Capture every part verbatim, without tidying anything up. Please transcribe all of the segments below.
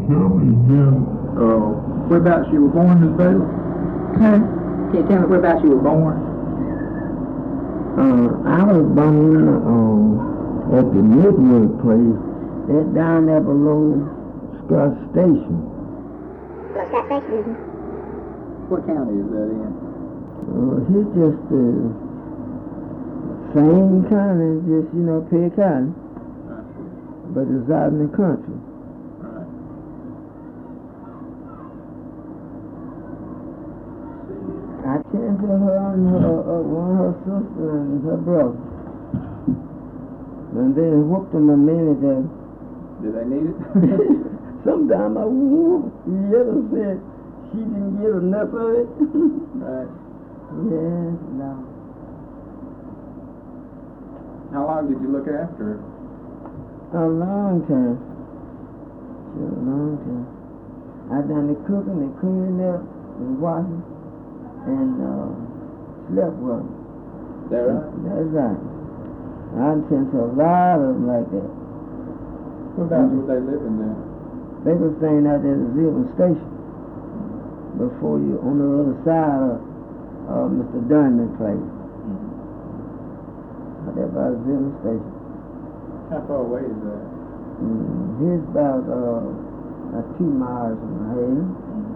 tell me again, uh, whereabouts you were born, Miss Bailey? Huh? Can you tell me whereabouts you were born? Uh, I was born uh, at the Midwood place. That's down there below Scott Station. Scott Station? What county is that in? Uh, he's just the same kind of just, you know, Perry County, but it's out in the country. Right. I tend to her and her, uh, one of her sisters and her brother. And then whooped them a minute there. Do they need it? Sometime I whooped. The other said she didn't get enough of it. Right. Yes, no. How long did you look after her? A long time. Sure, a long time. I done the cooking, the cleaning up, the washing, and uh, slept with them. Is that right? That's right. I tend to a lot of them like that. Whereabouts were they living there? They were staying out there at the Zilton Station before you, on the other side of uh, Mister Dunman place. Mm-hmm. Out there by the Zilton Station. How far away is that? Mm, here's about uh, uh, two miles from here. Mm-hmm.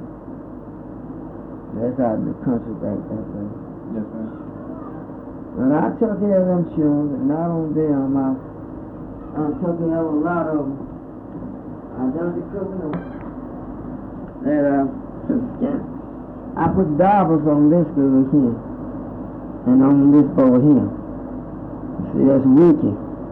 That's out in the country back that way. Yes, ma'am. And I took care of them children, and not only them, I, I took care of a lot of them. I done the cooking of and uh, I put daubers on this girl here, and on this boy here. See, that's Ricky,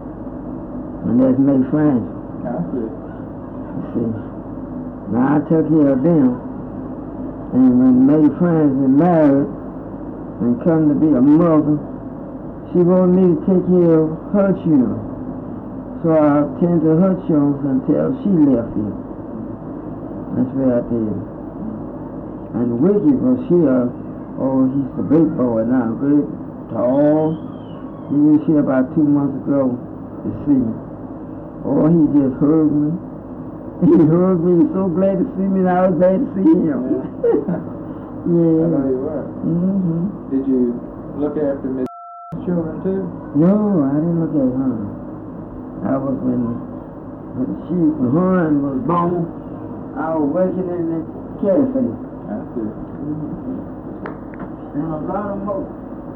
and that's May Francis. I see. You see. Now I took care of them, and when May Francis married and come to be a mother, she wanted me to take care of her children. So I tend to her children until she left here. That's what I did. And Ricky was here, oh, he's a big boy now, great, tall. He was here about two months ago to see me. Oh, he just hugged me. He hugged me, so glad to see me, and I was glad to see him. Yeah. Yeah. I know you were. Mm-hmm. Did you look after Miss children too? No, I didn't look at her. I was when, when she, when her was born, I was working in the cafe. I see. Mm-hmm. And a lot of more.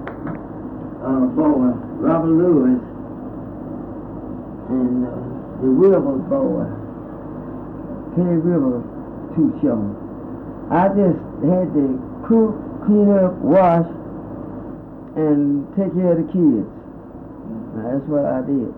Uh, boy, Robert Lewis, and uh, the Rivers boy, Penny Rivers, two children. I just had to cook, clean up, wash, and take care of the kids. Now, that's what I did.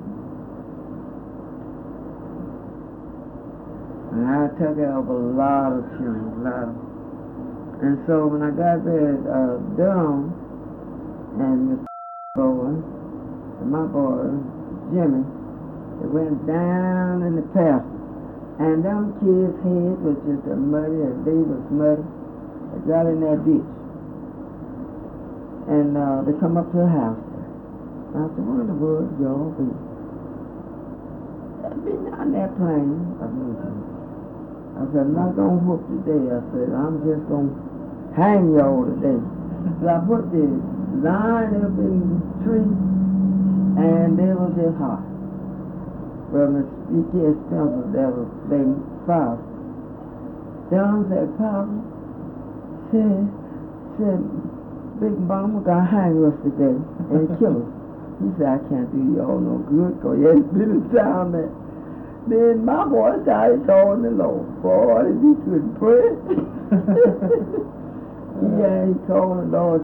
And I took care of a lot of children, a lot of. And so when I got there at uh, Durham, and Mister Boy, and my boy, Jimmy, they went down in the pasture. And them kids' heads was just as muddy as they was muddy. They got in that ditch. And uh, they come up to the house. And I said, what in the world y'all be? I've been down there playing. I I said, I'm not going to whoop today. I said, I'm just going to hang y'all today. So I put the line up in the tree, and they was just hot. Well, Miss B K Spencer, that was baby father. John said, Papa, said, said, Big Mama got hang us today and kill us. He said, I can't do y'all no good, because you ain't been in town there. Then my boy started calling the Lord. Boy, he couldn't pray. Yeah, he called the Lord.